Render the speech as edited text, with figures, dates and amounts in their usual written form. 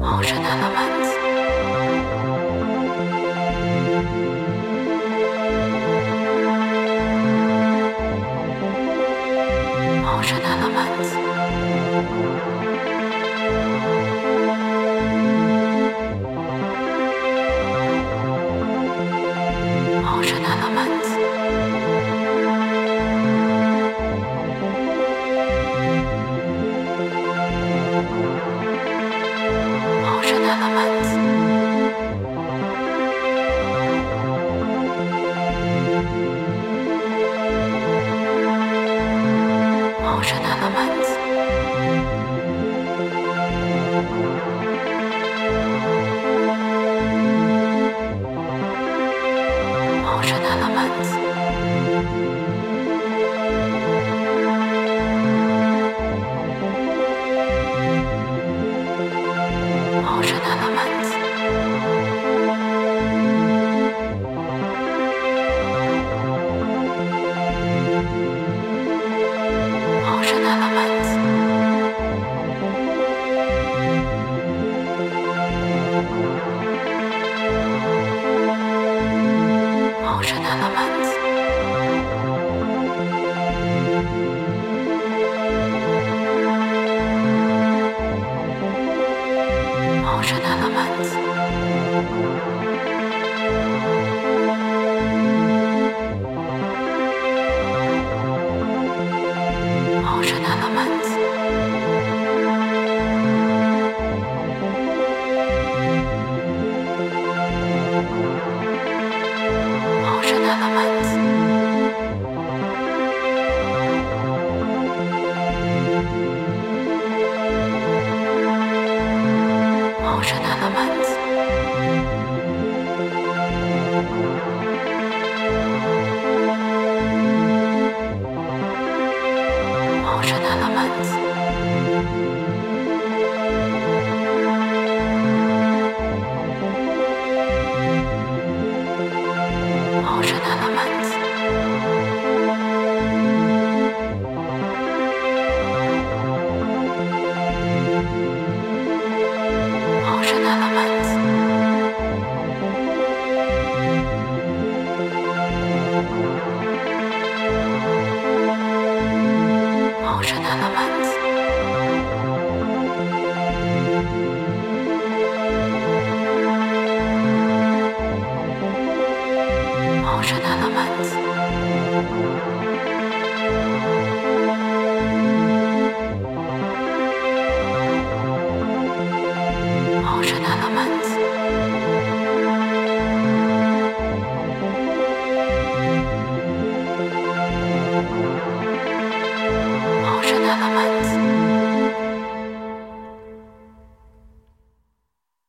Ocean elements. Ocean elements. Ocean elements. Ocean elements. Ocean elements. Ocean elements. Ocean elements. Ocean elements. Ocean elements. Ocean elements. Ocean elements. Ocean elements. Ocean elements. Ocean elements. Ocean elements. Ocean elements. Ocean elements. Ocean elements. Ocean elements.